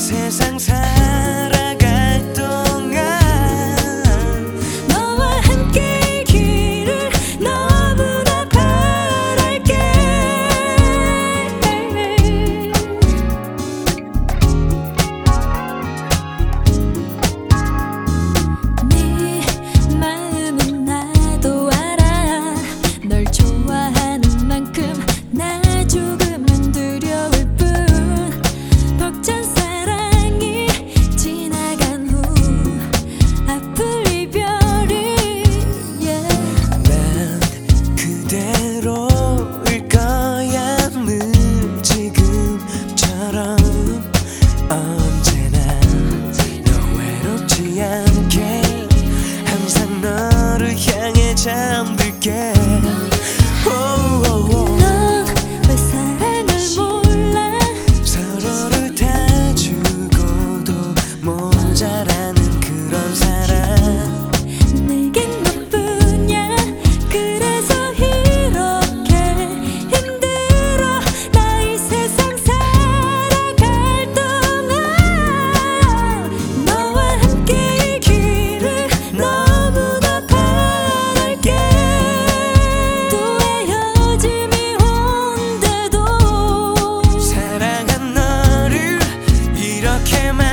세상 살아갈 동안 너와 함께 길을 너무나 바랄게. 네 마음은 나도 알아. 널 좋아하는 만큼 나 조금은 두려울 뿐. 벅찬 사랑이 지나간 후 아플 이별이 난 그대로일 거야. 늘 지금처럼 언제나 너 외롭지 않게 항상 너를 향해 잠들게. 넌 왜 사랑을 몰라. 서로를 다 주고도 모자라는 그런 사랑. 내겐 너뿐이야. 그래서 이렇게 힘들어. 나 이 세상 살아갈 동안 너와 함께 이 길을 너무나 바랄게. 또 헤어짐이 온대도 사랑한 너를 이렇게